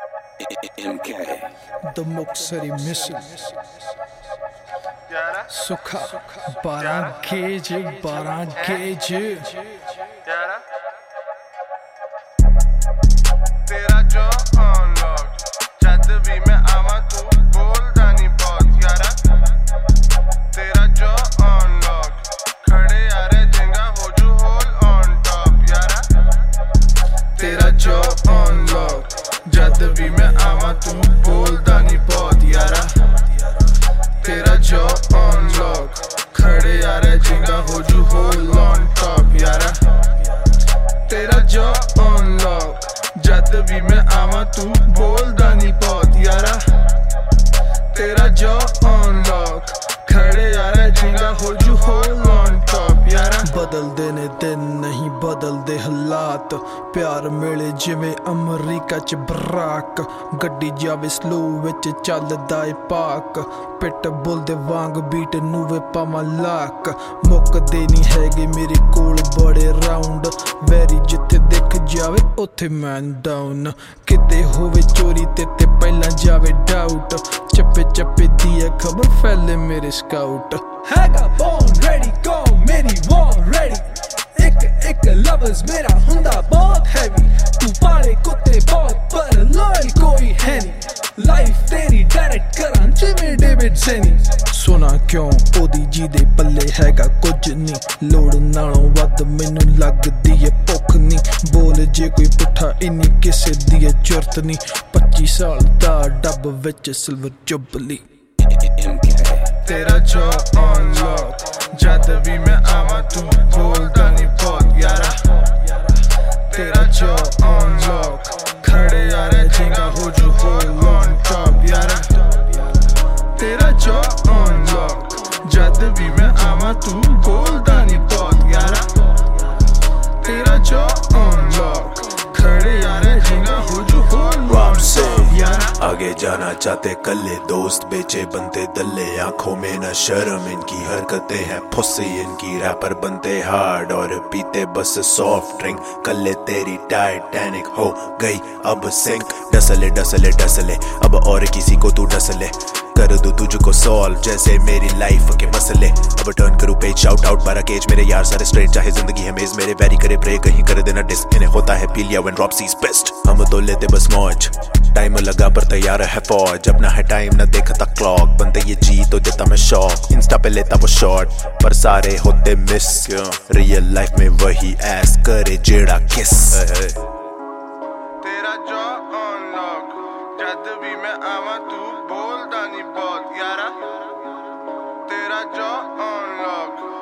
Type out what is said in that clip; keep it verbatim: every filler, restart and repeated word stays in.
M K The Muxari Mission Sukha बारह gauge बारह gauge तेरा जो अनलॉक जद भी मैं आवा तू बोलदा नहीं बहुत यारा तेरा जो अनलॉक खड़े यारे जिंगा हो जू होल ऑन टॉप यारा तेरा जो अनलॉक जद भी मैं आवा तू बोलदा नहीं बहुत यारा तेरा जो अनलॉक खड़े यारे जिंगा हो जू होल ऑन टॉप यारा तेरा जो अनलॉक जद भी मैं आवा तू बोलदा नहीं बहुत यारा तेरा जो अनलॉक खड़े यारा जिंगा हो जू होल ऑन टॉप यारा बदल देने दिन नहीं बदल दे हालात प्यार मिले जिवें अमरीका च बराक गड्डी जावे स्लो विच चलदा ए पाक पिट बुल दे वांग बीट नू वे पावां लाक मुकदे नहीं हैगे मेरे कोल बड़े राउंड वैरी जिथे दिख जावे उत्थे मैन डाउन किते होवे चोरी ते ते पहला जावे डाउट चप्पे चप्पे दी है खबर फैले मेरे स्काउट हैगा बोन रेडी गो मेरी वॉर रेडी एक एक लवर्स मेरा हुंदा बहुत हैवी तू पाले कुत्ते बहुत पर लॉयल कोई है नहीं लाइफ तेरी डायरेक्ट करां जिवें डेविड सैनी सुना क्यों ओदी जी दे पल्ले हैगा कुछ नहीं लोड़ नालों वध मैनू लगदी है भुख नहीं बोल जे कोई पुठा इन्नी किसे दी जरूरत नहीं पच्ची साल दा डब विच सिल्वर जुबली तेरा जो अनलॉक जद भी मैं आवा तू बोलदा नहीं बहुत यारा तेरा जो अनलॉक खड़े यारे जिंगा हो जू होल ऑन टॉप यारा तेरा जो अनलॉक जद भी मैं आवा तू बोलदा नहीं बहुत यारा तेरा जो अनलॉक खड़े यारे जिंगा हो जू होल ऑन टॉप यारा आगे जाना चाहते कल्ले दोस्त बेचे बनते दल्ले आंखों में न शर्म इनकी हरकतें हैं फुस्सी इनकी रैपर बनते हार्ड और पीते बस सॉफ्ट ड्रिंक कल्ले तेरी टाइटैनिक हो गई अब सिंक डसले डसले डसले अब और किसी को तू डसले कर दो तुझको सॉल्व जैसे मेरी लाइफ के मसले अब टर्न करूं पेज शाउट आउट बारह केज मेरे यार सारे स्ट्रेट चाहे जिंदगी है मेज मेरे वैरी करे प्रे कहीं कर देना डिस इन्हें होता है पीलिया व्हेन ड्रॉप सीज बेस्ट हम तो लेते बस मौज टाइम लगा पर तैयार है फौज अपना है टाइम न देखता क्लॉक बनते ये जी तो देता मैं शॉक इंस्टा पे लेता वो शॉट पर सारे होते मिस रियल लाइफ में वही ऐस करे जेड़ा किस तेरा जो अनलॉक जद भी मैं आवा तू बोलदा नहीं बहुत यारा तेरा जो अनलॉक